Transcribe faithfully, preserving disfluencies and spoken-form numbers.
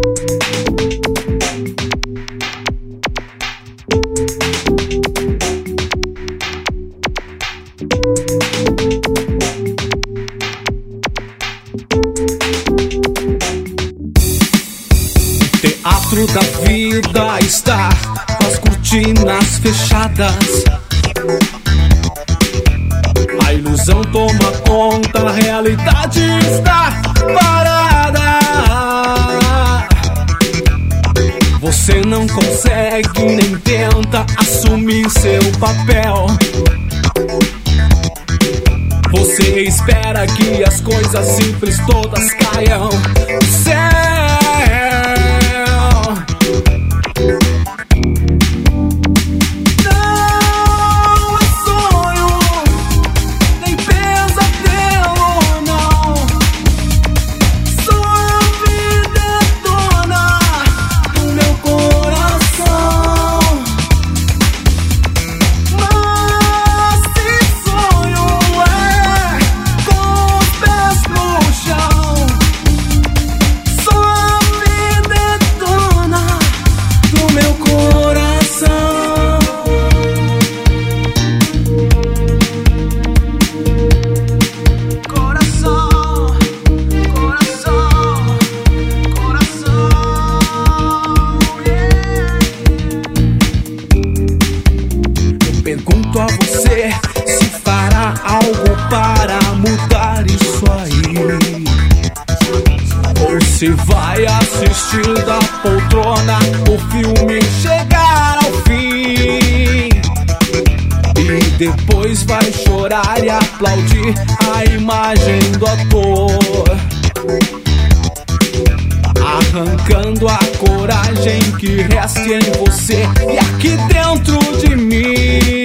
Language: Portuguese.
Teatro da vida está com as cortinas fechadas. A ilusão toma conta, a realidade está parada. Você não consegue nem tenta assumir seu papel. Você espera que as coisas simples todas caiam do céu. Pergunto a você se fará algo para mudar isso aí, ou se vai assistir da poltrona o filme chegar ao fim e depois vai chorar e aplaudir a imagem do ator, arrancando a coragem que resta em você e aqui dentro de mim.